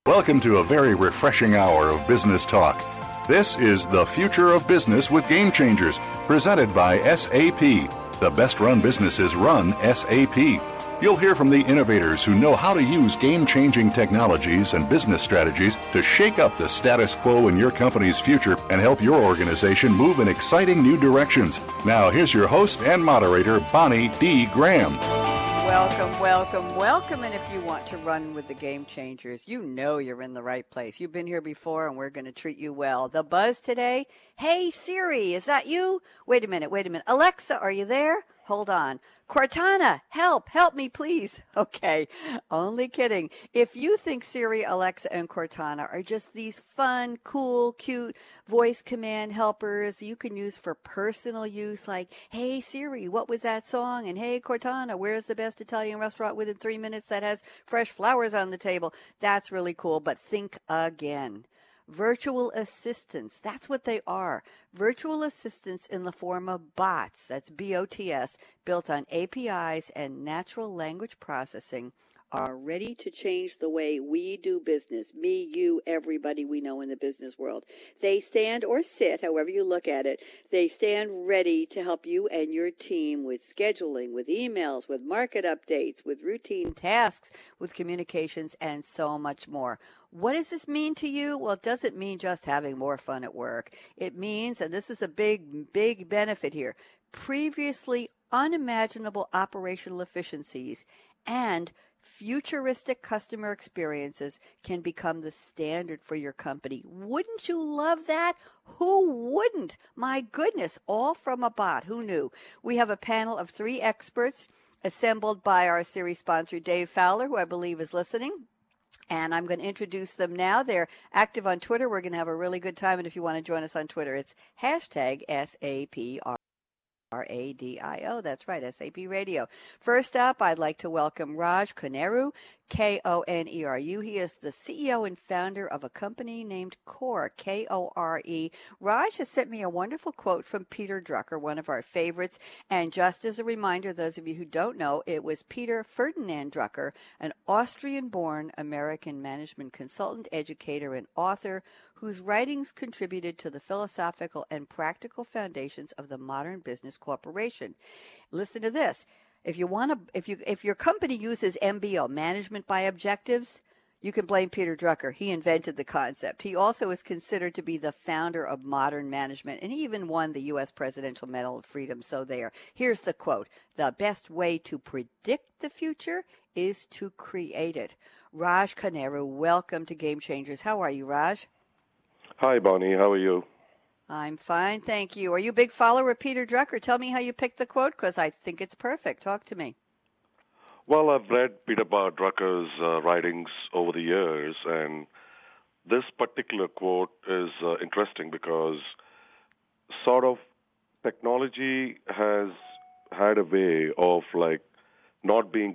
Welcome to a very refreshing hour of business talk. This is The Future of Business with Game Changers, presented by SAP. The best-run businesses run SAP. You'll hear from the innovators who know how to use game-changing technologies and business strategies to shake up the status quo in your company's future and help your organization move in exciting new directions. Now, here's your host and moderator, Bonnie D. Graham. Welcome, welcome, welcome. And if you want to run with the Game Changers, you know you're in the right place. You've been here before, and we're going to treat you well. The buzz today, hey Siri, is that you? Wait a minute. Alexa, are you there? Hold on. Cortana, help me, please. Okay, only kidding. If you think Siri, Alexa, and Cortana are just these fun, cool, cute voice command helpers you can use for personal use, like, hey Siri, what was that song? And hey Cortana, where's the best Italian restaurant within 3 minutes that has fresh flowers on the table? That's really cool, but think again. Virtual assistants, that's what they are. Virtual assistants in the form of bots, that's BOTS, built on APIs and natural language processing, are ready to change the way we do business. Me, you, everybody we know in the business world. They stand or sit, however you look at it, they stand ready to help you and your team with scheduling, with emails, with market updates, with routine tasks, with communications, and so much more. What does this mean to you? Well, it doesn't mean just having more fun at work. It means, and this is a big benefit here, previously unimaginable operational efficiencies and futuristic customer experiences can become the standard for your company. Wouldn't you love that? Who wouldn't? My goodness, all from a bot. Who knew? We have a panel of 3 experts assembled by our series sponsor, Dave Fowler, who I believe is listening. And I'm going to introduce them now. They're active on Twitter. We're going to have a really good time. And if you want to join us on Twitter, it's hashtag SAPR. Radio. That's right, SAP Radio. First up, I'd like to welcome Raj Koneru, Koneru. He is the CEO and founder of a company named Core, Kore. Raj has sent me a wonderful quote from Peter Drucker, one of our favorites. And just as a reminder, those of you who don't know, it was Peter Ferdinand Drucker, an Austrian-born American management consultant, educator, and author whose writings contributed to the philosophical and practical foundations of the modern business corporation. Listen to this. If your company uses MBO, management by objectives, you can blame Peter Drucker. He invented the concept. He also is considered to be the founder of modern management, and he even won the U.S. Presidential Medal of Freedom. So there. Here's the quote. The best way to predict the future is to create it. Raj Koneru, welcome to Game Changers. How are you, Raj? Hi, Bonnie. How are you? I'm fine, thank you. Are you a big follower of Peter Drucker? Tell me how you picked the quote, because I think it's perfect. Talk to me. Well, I've read Peter Drucker's writings over the years, and this particular quote is interesting because sort of technology has had a way of not being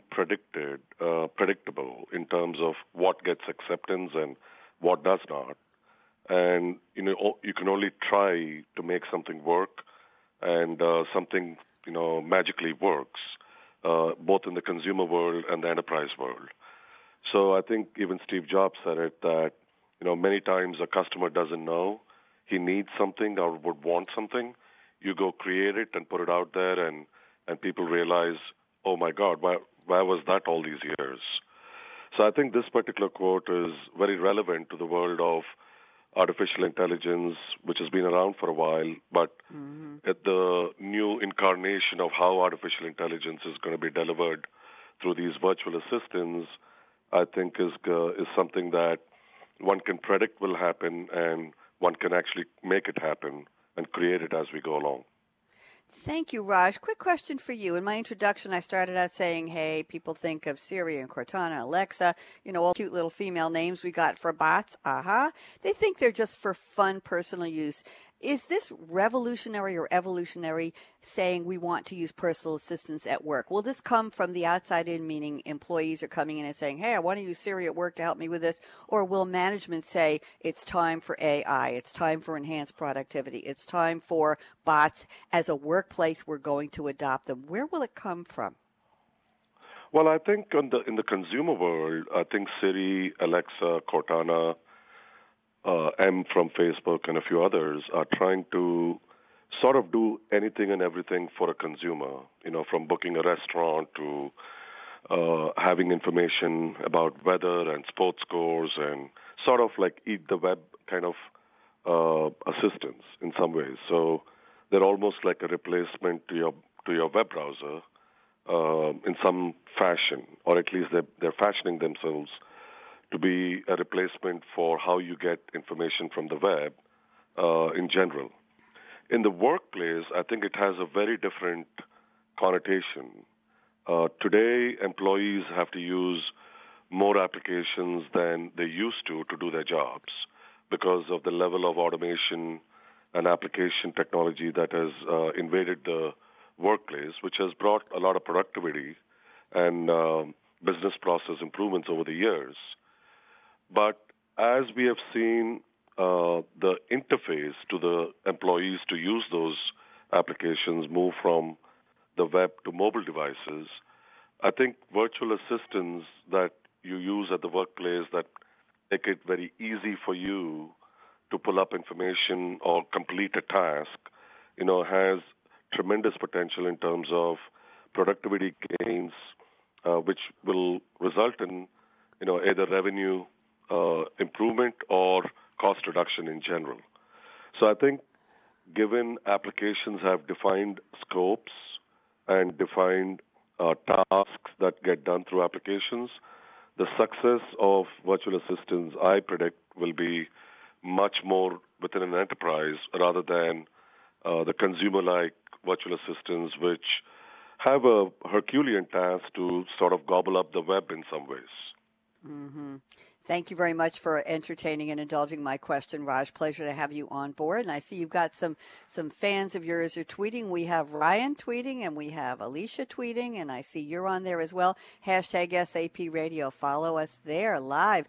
predictable in terms of what gets acceptance and what does not. And, you can only try to make something work, and something, magically works, both in the consumer world and the enterprise world. So I think even Steve Jobs said it that, many times a customer doesn't know he needs something or would want something. You go create it and put it out there, and people realize, oh, my God, why was that all these years? So I think this particular quote is very relevant to the world of artificial intelligence, which has been around for a while, but at the new incarnation of how artificial intelligence is going to be delivered through these virtual assistants, I think is something that one can predict will happen, and one can actually make it happen and create it as we go along. Thank you, Raj. Quick question for you. In my introduction, I started out saying, hey, people think of Siri and Cortana, Alexa, all cute little female names we got for bots. They think they're just for fun, personal use. Is this revolutionary or evolutionary, saying we want to use personal assistants at work? Will this come from the outside in, meaning employees are coming in and saying, hey, I want to use Siri at work to help me with this? Or will management say it's time for AI, it's time for enhanced productivity, it's time for bots as a workplace, we're going to adopt them? Where will it come from? Well, I think in the consumer world, I think Siri, Alexa, Cortana, M from Facebook, and a few others are trying to sort of do anything and everything for a consumer, from booking a restaurant to having information about weather and sports scores and sort of like eat the web kind of assistants in some ways. So they're almost like a replacement to your web browser in some fashion, or at least they're fashioning themselves to be a replacement for how you get information from the web in general. In the workplace, I think it has a very different connotation. Today, employees have to use more applications than they used to do their jobs because of the level of automation and application technology that has invaded the workplace, which has brought a lot of productivity and business process improvements over the years. But as we have seen the interface to the employees to use those applications move from the web to mobile devices, I think virtual assistants that you use at the workplace that make it very easy for you to pull up information or complete a task, has tremendous potential in terms of productivity gains, which will result in, either revenue improvement or cost reduction in general. So I think given applications have defined scopes and defined tasks that get done through applications, the success of virtual assistants, I predict, will be much more within an enterprise rather than the consumer-like virtual assistants, which have a Herculean task to sort of gobble up the web in some ways. Mm-hmm. Thank you very much for entertaining and indulging my question, Raj. Pleasure to have you on board. And I see you've got some fans of yours are tweeting. We have Ryan tweeting and we have Alicia tweeting, and I see you're on there as well. #SAP Radio. Follow us there live.